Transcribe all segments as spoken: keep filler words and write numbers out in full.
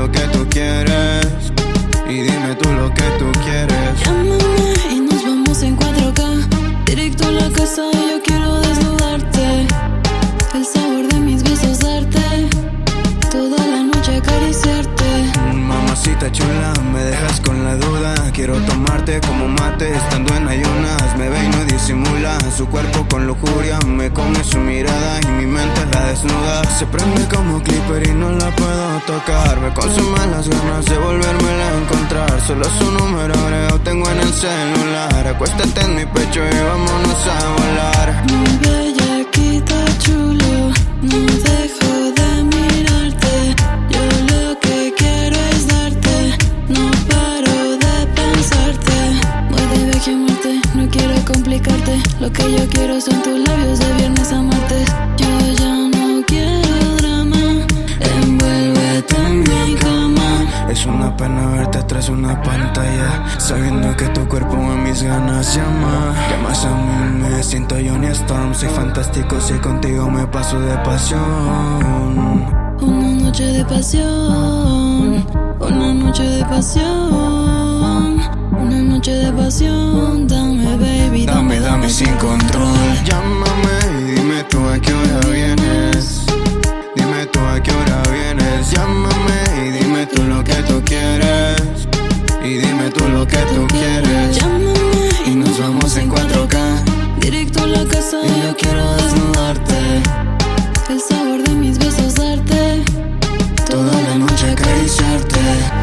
lo que tú quieres. Y dime tú lo que tú quieres. Llámame y nos vamos en cuatro K, directo a la casa y yo quiero desnudarte. El sabor de mis besos darte, toda la noche acariciarte. Mamacita chula, me dejas con la duda. Quiero tomarte como mate estando en ayunas. Me ve y no disimula, su cuerpo con lujuria. Me come su mirada y mi mente la desnuda. Se prende como clipper y no la puedo tocar. Me consumen las ganas de volvérmela a encontrar. Solo su número agregado tengo en el celular. Acuéstate en mi pecho y vámonos a volar. Muy bellaquita chulo, no dejo de mirarte. Yo lo que quiero es darte, no paro de pensarte. Voy de viaje a Marte, no quiero complicarte. Lo que yo quiero son tus labios de viernes a martes. Yo ya no quiero drama, envuélvete en mi cama. Es una pena verte tras una pantalla, sabiendo que tu cuerpo a mis ganas llama. Llamas a mí, me siento Johnny Storm. Soy fantástico si contigo me paso de pasión. Una noche de pasión, una noche de pasión, una noche de pasión. Dame baby, Dame, dame sin control. Llámame y dime tú a qué hora vienes. Dime tú a qué hora vienes. Llámame y dime tú lo que tú quieres. Y dime tú lo que tú quieres. Llámame Y nos vamos en cuatro K, directo a la casa y yo quiero desnudarte. El sabor de mis besos darte, Toda la noche acariciarte.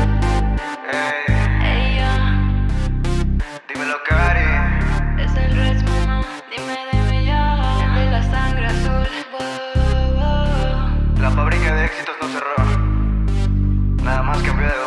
Ey, Dímelo, Cari. es el Reds, mamá. Dime, dime ya. El de la sangre azul. Wow, wow. La fábrica de éxitos no cerró. Nada más cambió de